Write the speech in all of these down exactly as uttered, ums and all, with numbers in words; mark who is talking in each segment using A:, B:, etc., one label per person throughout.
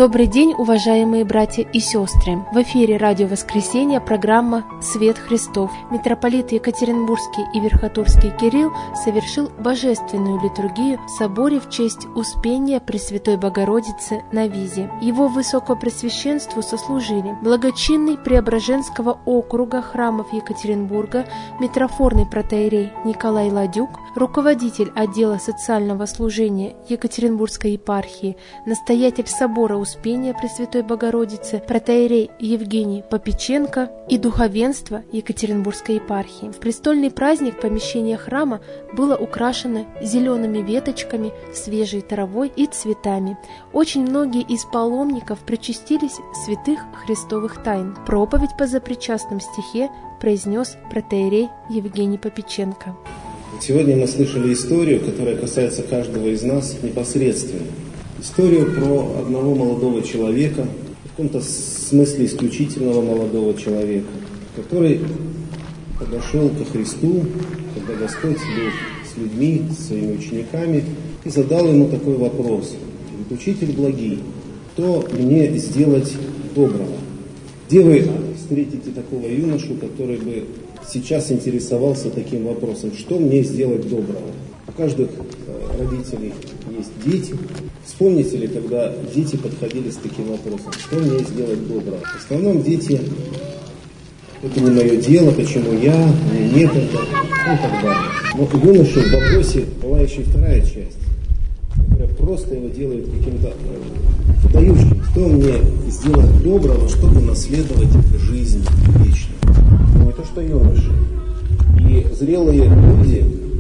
A: Добрый день, уважаемые братья и сестры! В эфире Радио Воскресения программа «Свет Христов». Митрополит Екатеринбургский и Верхотурский Кирилл совершил божественную литургию в соборе в честь Успения Пресвятой Богородицы на Визе. Его Высокопреосвященству сослужили благочинный Преображенского округа храмов Екатеринбурга, митрофорный протоиерей Николай Ладюк, руководитель отдела социального служения Екатеринбургской епархии, настоятель собора Успения Пресвятой Богородицы, протоиерей Евгений Попеченко и духовенство Екатеринбургской епархии. В престольный праздник помещение храма было украшено зелеными веточками, свежей травой и цветами. Очень многие из паломников причастились святых христовых тайн. Проповедь по запричастном стихе произнес протоиерей Евгений Попеченко.
B: Сегодня мы слышали историю, которая касается каждого из нас непосредственно. Историю про одного молодого человека, в каком-то смысле исключительного молодого человека, который подошел ко Христу, когда Господь был с людьми, с своими учениками, и задал ему такой вопрос: «Учитель благий, что мне сделать доброго?» Где вы встретите такого юношу, который бы сейчас интересовался таким вопросом: что мне сделать доброго? У каждых родителей есть дети. Вспомните ли, когда дети подходили с таким вопросом: что мне сделать доброго? В основном дети: это не мое дело, почему я, мне некогда, и так далее. Но у юноши в вопросе была еще и вторая часть, которая просто его делает каким-то вдающим. Что мне сделать доброго, чтобы наследовать жизнь вечную? Не то что юноши. И зрелые люди,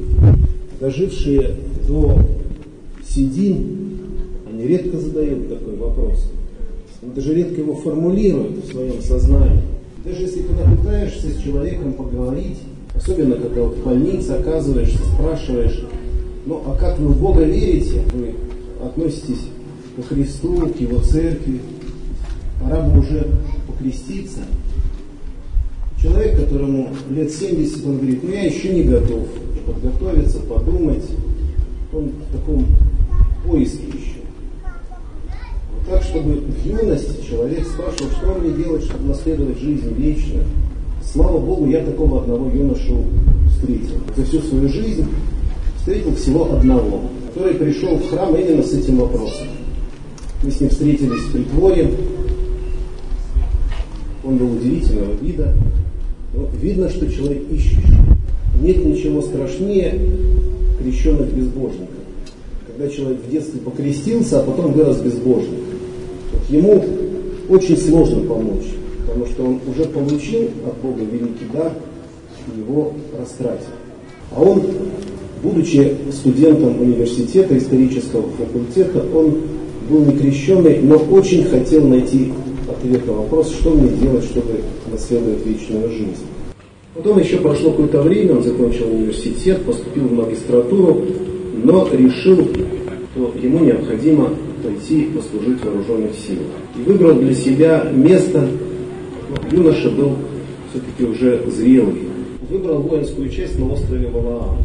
B: дожившие до седин, они редко задают такой вопрос. Они даже редко его формулируют в своем сознании. Даже если когда пытаешься с человеком поговорить, особенно когда в больнице оказываешься, спрашиваешь: ну а как вы в Бога верите? Вы относитесь ко Христу, к Его церкви, пора бы уже покреститься. Человек, которому лет семьдесят, он говорит: ну я еще не готов подготовиться, подумать. Он в таком поиске еще. Вот так, чтобы в юности человек спрашивал, что мне делать, чтобы наследовать жизнь вечную. Слава Богу, я такого одного юношу встретил. За всю свою жизнь встретил всего одного, который пришел в храм именно с этим вопросом. Мы с ним встретились в притворе. Он был удивительного вида. Но видно, что человек ищущий. Нет ничего страшнее крещенных безбожников. Когда человек в детстве покрестился, а потом вырос безбожник, вот ему очень сложно помочь, потому что он уже получил от Бога великий дар и его растратил. А он, будучи студентом университета, исторического факультета, он был не крещенный, но очень хотел найти ответ на вопрос, что мне делать, чтобы наследовать вечную жизнь. Потом еще прошло какое-то время, он закончил университет, поступил в магистратуру, но решил, что ему необходимо пойти послужить в вооруженных силах. И выбрал для себя место, ну, юноша был все-таки уже зрелый. Выбрал воинскую часть на острове Валаам.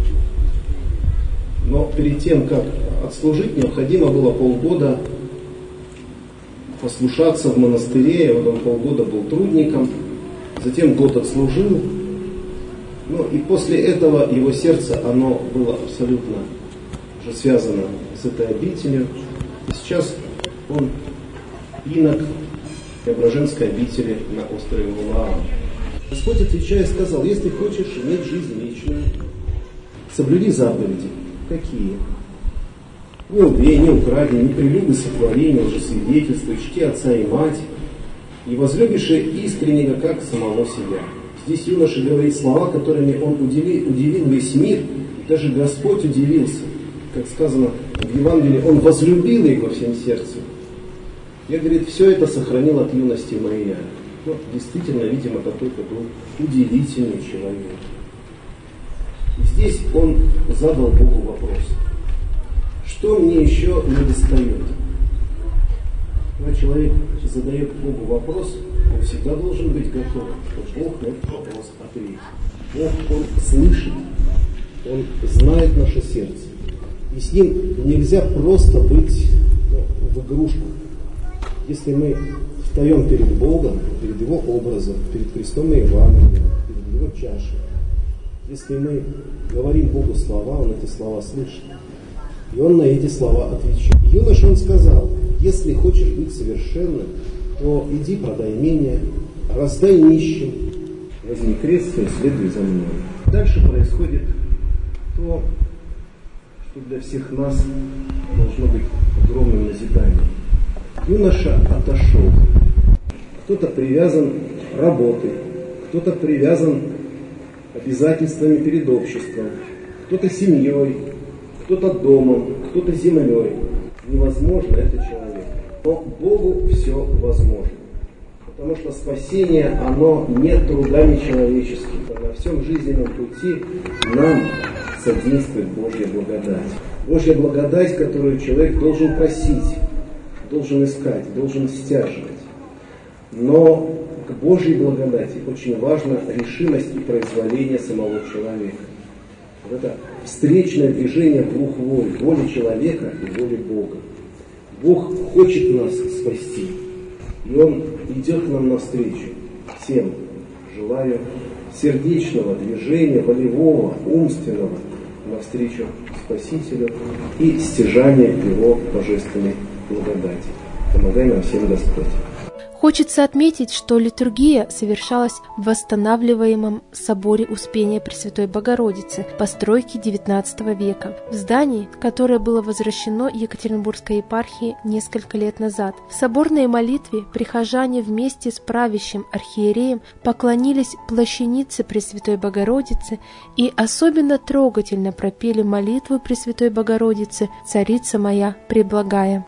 B: Но перед тем, как отслужить, необходимо было полгода послушаться в монастыре. Вот он полгода был трудником, затем год отслужил. Ну и после этого его сердце, оно было абсолютно уже связано с этой обителью. И сейчас он инок Преображенской обители на острове Валаам. Господь, отвечая, сказал: если хочешь иметь жизнь вечную, соблюди заповеди. Какие? Не убей, не укради, не прелюбуй сотвори, не лжесвидетельствуй, чти отца и мать, и возлюбишь искреннего, как самого себя. Здесь юноша говорит слова, которыми он удивил, удивил весь мир, и даже Господь удивился. Как сказано в Евангелии, он возлюбил его всем сердцем. Я, говорит, все это сохранил от юности моей. Ну, действительно, видимо, какой-то был удивительный человек. И здесь он задал Богу вопрос: что мне еще не достает? Когда человек задает Богу вопрос, он всегда должен быть готов, что Бог на этот вопрос ответит. Бог, Он слышит, Он знает наше сердце. И с Ним нельзя просто быть, ну, в игрушку. Если мы встаем перед Богом, перед Его образом, перед крестом и Евангелием, перед Его чашей, если мы говорим Богу слова, Он эти слова слышит. И Он на эти слова отвечает. Юноша, он сказал: если хочешь быть совершенным, то иди продай имение, раздай нищим, возьми крест и следуй за мной. Дальше происходит то, что для всех нас должно быть огромным назиданием. Юноша отошел. Кто-то привязан работой, кто-то привязан обязательствами перед обществом, кто-то семьей, кто-то домом, кто-то землей. Невозможно это человек. Но Богу все возможно. Потому что спасение, оно не трудами человеческими. На всем жизненном пути нам содействует Божья благодать. Божья благодать, которую человек должен просить, должен искать, должен стяживать. Но к Божьей благодати очень важна решимость и произволение самого человека. Вот это встречное движение двух воль, воли человека и воли Бога. Бог хочет нас спасти, и Он идет к нам навстречу. Всем желаю сердечного движения, волевого, умственного навстречу Спасителю и стяжания Его божественной благодати. Помогай нам всем Господь.
A: Хочется отметить, что литургия совершалась в восстанавливаемом соборе Успения Пресвятой Богородицы постройки девятнадцатого века, в здании, которое было возвращено Екатеринбургской епархии несколько лет назад. В соборной молитве прихожане вместе с правящим архиереем поклонились плащанице Пресвятой Богородицы и особенно трогательно пропели молитву Пресвятой Богородицы «Царица моя преблагая».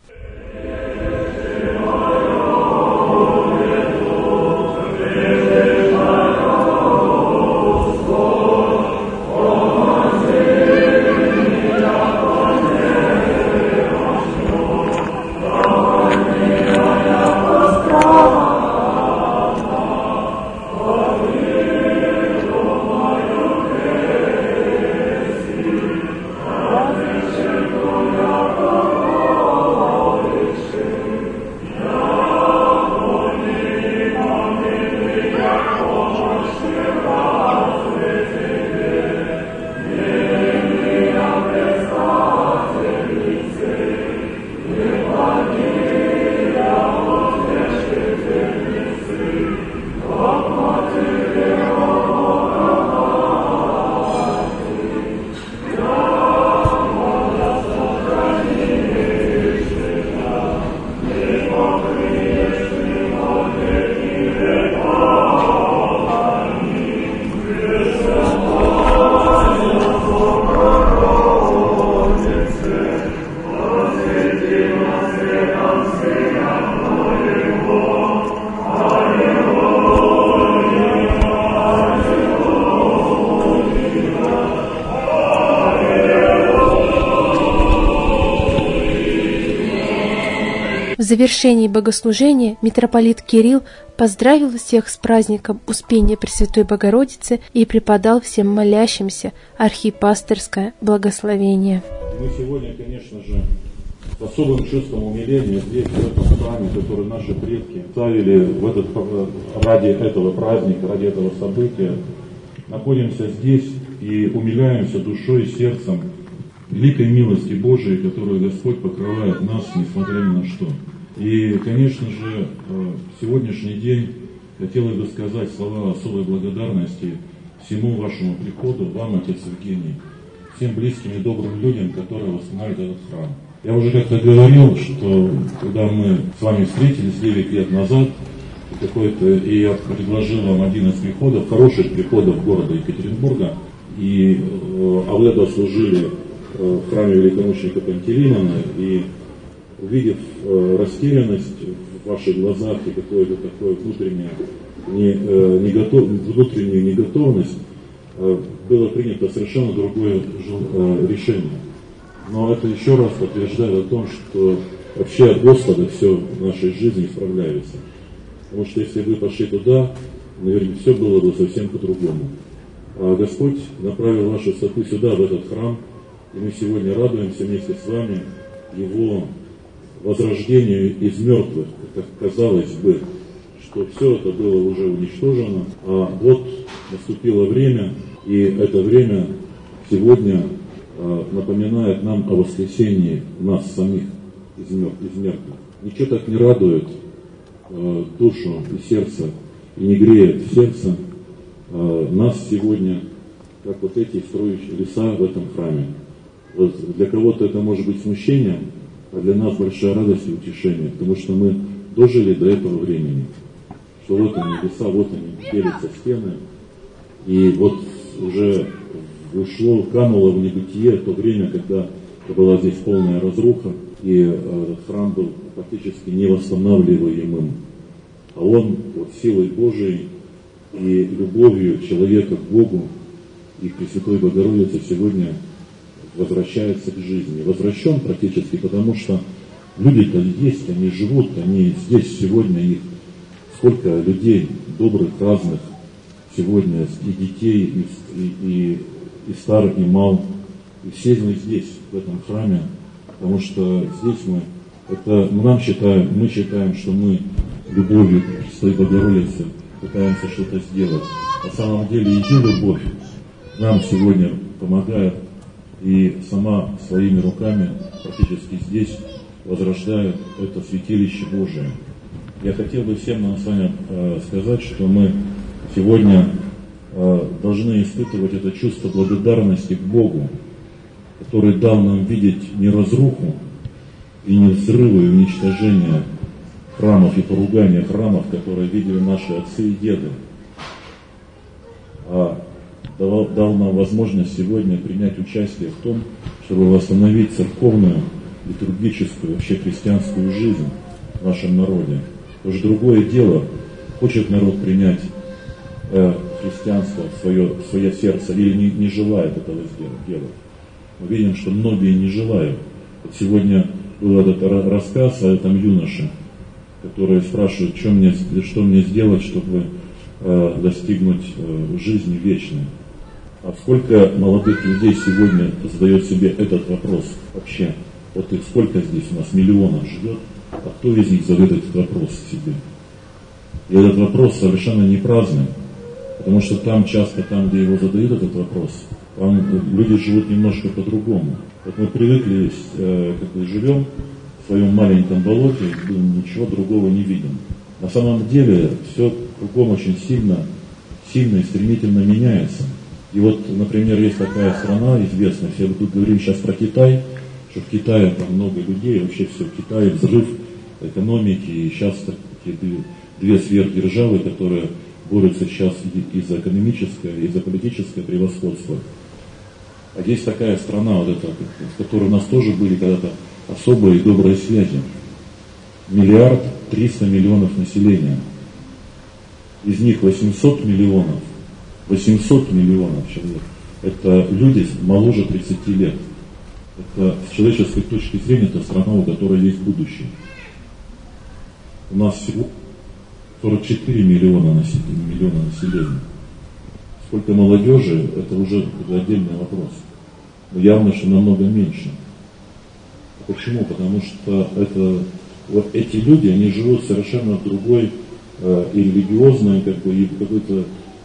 A: В завершении богослужения митрополит Кирилл поздравил всех с праздником Успения Пресвятой Богородицы и преподал всем молящимся архипастырское благословение.
C: Мы сегодня, конечно же, с особым чувством умиления здесь, в этом храме, который наши предки ставили в этот, ради этого праздника, ради этого события, находимся здесь и умиляемся душой и сердцем великой милости Божией, которую Господь покрывает нас, несмотря ни на что. И, конечно же, в сегодняшний день хотелось бы сказать слова особой благодарности всему вашему приходу, вам, отец Евгений, всем близким и добрым людям, которые восстанавливают этот храм. Я уже как-то говорил, что когда мы с вами встретились девять лет назад, какой-то, и я предложил вам один из приходов, хороших приходов города Екатеринбурга, и, а вы тогда служили в храме великомученика Пантелеймона, и увидев э, растерянность в ваших глазах и какое-то такое внутреннее, не, э, не готов, внутреннюю неготовность, э, было принято совершенно другое э, решение. Но это еще раз подтверждает о том, что вообще от Господа все в нашей жизни исправляется. Потому что если бы пошли туда, наверное, все было бы совсем по-другому. А Господь направил ваши стопы сюда, в этот храм, и мы сегодня радуемся вместе с вами Его возрождению из мертвых, как казалось бы, что все это было уже уничтожено, а вот наступило время, и это время сегодня э, напоминает нам о воскресении нас самих из мертвых. Ничего так не радует э, душу и сердце, и не греет сердце э, нас сегодня, как вот эти строящие леса в этом храме. Вот для кого-то это может быть смущением, а для нас большая радость и утешение, потому что мы дожили до этого времени. Что вот они леса, вот они делятся стены, и вот уже ушло, кануло в небытие то время, когда была здесь полная разруха, и этот храм был фактически невосстанавливаемым. А он вот силой Божией и любовью человека к Богу и к Пресвятой Богородице сегодня возвращается к жизни. Возвращен практически, потому что люди-то есть, они живут, они здесь сегодня, их сколько людей добрых, разных сегодня, и детей, и, и, и, и стар, и мал, и все мы здесь, в этом храме, потому что здесь мы, это мы нам считаем, мы считаем, что мы любовью к Пресвятой Богородице пытаемся что-то сделать. На самом деле ее любовь нам сегодня помогает, и сама своими руками практически здесь возрождает это святилище Божие. Я хотел бы всем нам с вами э, сказать, что мы сегодня э, должны испытывать это чувство благодарности к Богу, который дал нам видеть не разруху и не взрывы и уничтожение храмов и поругания храмов, которые видели наши отцы и деды, а дал, дал нам возможность сегодня принять участие в том, чтобы восстановить церковную, литургическую, вообще христианскую жизнь в нашем народе. Потому что другое дело, хочет народ принять э, христианство в свое, в свое сердце или не, не желает этого делать. Мы видим, что многие не желают. Вот сегодня был этот рассказ о этом юноше, который спрашивает, что мне, что мне сделать, чтобы э, достигнуть э, жизни вечной. А сколько молодых людей сегодня задает себе этот вопрос вообще? Вот их сколько здесь у нас миллионов живет, а кто из них задает этот вопрос себе? И этот вопрос совершенно не праздный, потому что там часто, там, где его задают этот вопрос, там люди живут немножко по-другому. Вот мы привыкли, э, как мы живем в своем маленьком болоте, ничего другого не видим. На самом деле все кругом очень сильно, сильно и стремительно меняется. И вот, например, есть такая страна известная, все тут говорим сейчас про Китай, что в Китае там много людей, вообще все в Китае взрыв экономики, и сейчас такие две, две сверхдержавы, которые борются сейчас и за экономическое, и за политическое превосходство. А есть такая страна, вот эта, с которой у нас тоже были когда-то особые и добрые связи. Миллиард триста миллионов населения. Из них восемьсот миллионов, восемьсот миллионов человек, это люди моложе тридцати лет. Это с человеческой точки зрения, это страна, у которой есть будущее. У нас всего сорок четыре миллиона населения, миллиона населения. Сколько молодежи, это уже отдельный вопрос. Но явно, что намного меньше. Почему? Потому что это, вот эти люди, они живут совершенно в другой э, и религиозной, как бы, и в какой-то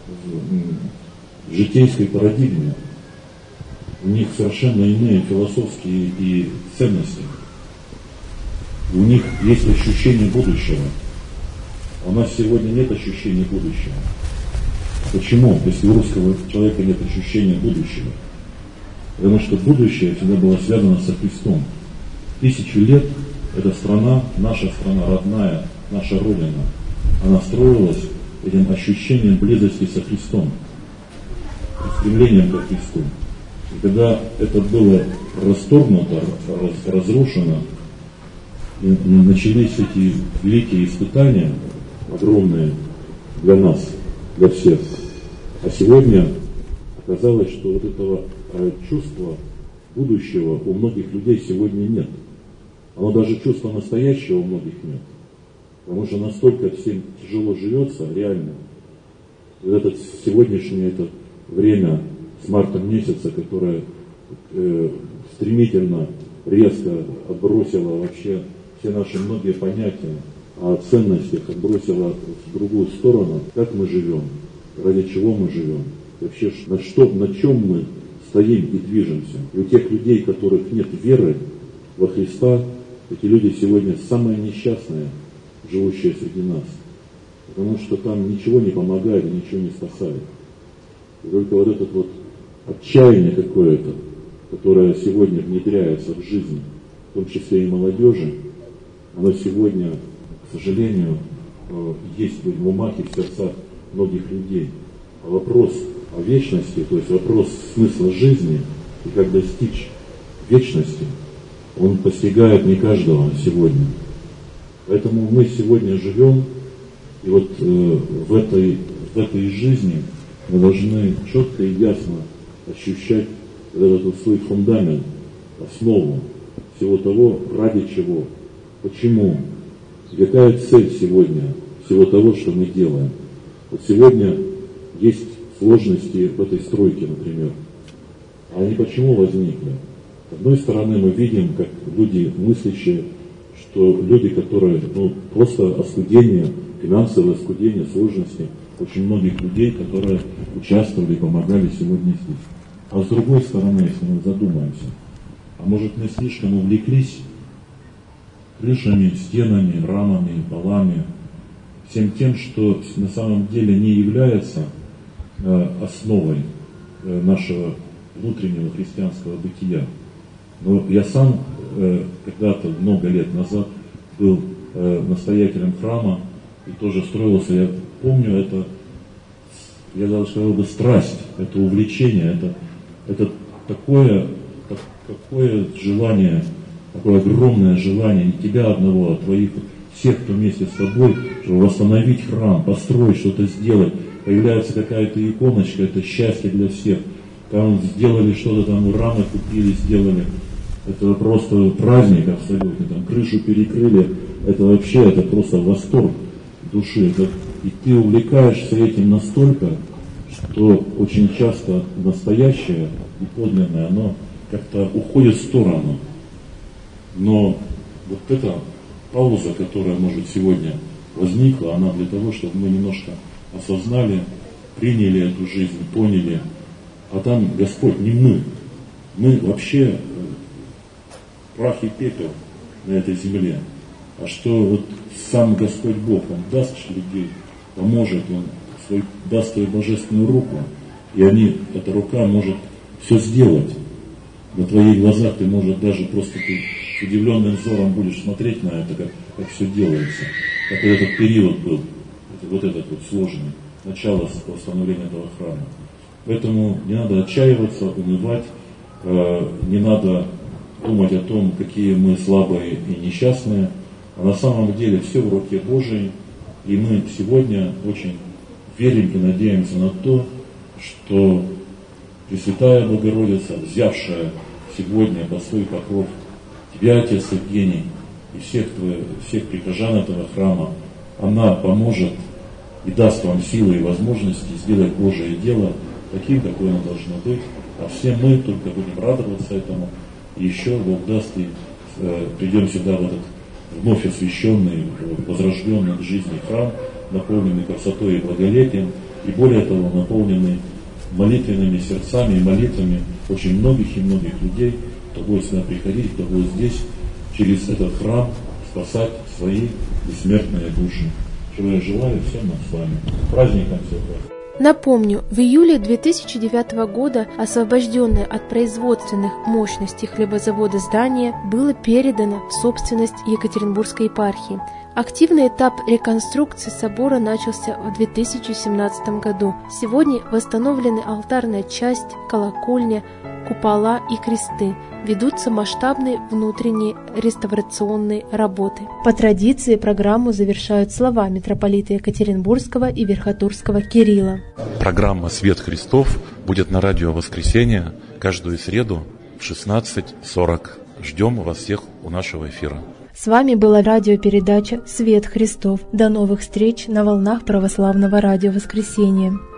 C: в житейской парадигме. У них совершенно иные философские и ценности. У них есть ощущение будущего. А у нас сегодня нет ощущения будущего. Почему? Если у русского человека нет ощущения будущего. Потому что будущее всегда было связано со Христом. Тысячу лет эта страна, наша страна родная, наша Родина, она строилась этим ощущением близости со Христом, стремлением ко Христу. И когда это было расторгнуто, разрушено, и начались эти великие испытания, огромные для нас, для всех. А сегодня оказалось, что вот этого чувства будущего у многих людей сегодня нет. Оно даже чувства настоящего у многих нет. Потому что настолько всем тяжело живется, реально. И вот это сегодняшнее это время с марта месяца, которое э, стремительно, резко отбросило вообще все наши многие понятия о ценностях отбросила в другую сторону, как мы живем, ради чего мы живем, вообще на, что, на чем мы стоим и движемся. И у тех людей, у которых нет веры во Христа, эти люди сегодня самые несчастные, живущие среди нас. Потому что там ничего не помогает и ничего не спасает. И только вот это вот отчаяние какое-то, которое сегодня внедряется в жизнь, в том числе и молодежи, оно сегодня, к сожалению, есть в умах и в сердцах многих людей. А вопрос о вечности, то есть вопрос смысла жизни и как достичь вечности, он постигает не каждого сегодня. Поэтому мы сегодня живем, и вот э, в, этой, в этой жизни мы должны четко и ясно ощущать этот свой фундамент, основу всего того, ради чего, почему, и какая цель сегодня всего того, что мы делаем. Вот сегодня есть сложности в этой стройке, например. А они почему возникли? С одной стороны, мы видим, как люди мыслящие, что люди, которые, ну, просто оскудение, финансовое оскудение, сложности очень многих людей, которые участвовали, помогали сегодня здесь. А с другой стороны, если мы задумаемся, а может мы слишком увлеклись крышами, стенами, рамами, полами, всем тем, что на самом деле не является э, основой э, нашего внутреннего христианского бытия. Но я сам э, когда-то, много лет назад, был э, настоятелем храма и тоже строился. Я помню это, я даже сказал бы, страсть, это увлечение, это, это такое, так, такое желание, такое огромное желание не тебя одного, а твоих, всех, кто вместе с тобой, чтобы восстановить храм, построить, что-то сделать. Появляется какая-то иконочка, это счастье для всех. Там сделали что-то, там рамы купили, сделали. Это просто праздник абсолютно. Там крышу перекрыли. Это вообще, это просто восторг души. Это, и ты увлекаешься этим настолько, что очень часто настоящее и подлинное, оно как-то уходит в сторону. Но вот эта пауза, которая, может, сегодня возникла, она для того, чтобы мы немножко осознали, приняли эту жизнь, поняли. А там Господь не мы. Мы вообще прах и пепел на этой земле. А что вот сам Господь Бог, Он даст людей, поможет, Он свой, даст свою божественную руку, и они, эта рука может все сделать. На твоих глазах ты, может, даже просто ты с удивленным взором будешь смотреть на это, как, как все делается. Как этот период был, это, вот этот вот сложный, начало восстановления этого храма. Поэтому не надо отчаиваться, унывать, э, не надо думать о том, какие мы слабые и несчастные. А на самом деле все в руке Божией, и мы сегодня очень верим и надеемся на то, что Пресвятая Богородица, взявшая сегодня под свой покров тебя, Отец Евгений, и всех, всех прихожан этого храма, она поможет и даст вам силы и возможности сделать Божие дело таким, какое оно должно быть. А все мы только будем радоваться этому. И еще Бог даст, и э, придем сюда в этот вновь освященный, возрожденный к жизни храм, наполненный красотой и благолепием, и более того, наполненный молитвенными сердцами и молитвами очень многих и многих людей, кто будет сюда приходить, кто будет здесь через этот храм спасать свои бессмертные души. Чего я желаю всем нам с вами. Праздником всех вас.
A: Напомню, в июле две тысячи девятого года освобожденное от производственных мощностей хлебозавода здание было передано в собственность Екатеринбургской епархии. Активный этап реконструкции собора начался в две тысячи семнадцатом году. Сегодня восстановлены алтарная часть, колокольня, купола и кресты. Ведутся масштабные внутренние реставрационные работы. По традиции программу завершают слова митрополита Екатеринбургского и Верхотурского Кирилла.
D: Программа «Свет Христов» будет на радио «Воскресенье» каждую среду в шестнадцать сорок. Ждем вас всех у нашего эфира.
A: С вами была радиопередача «Свет Христов». До новых встреч на волнах православного радио «Воскресенье».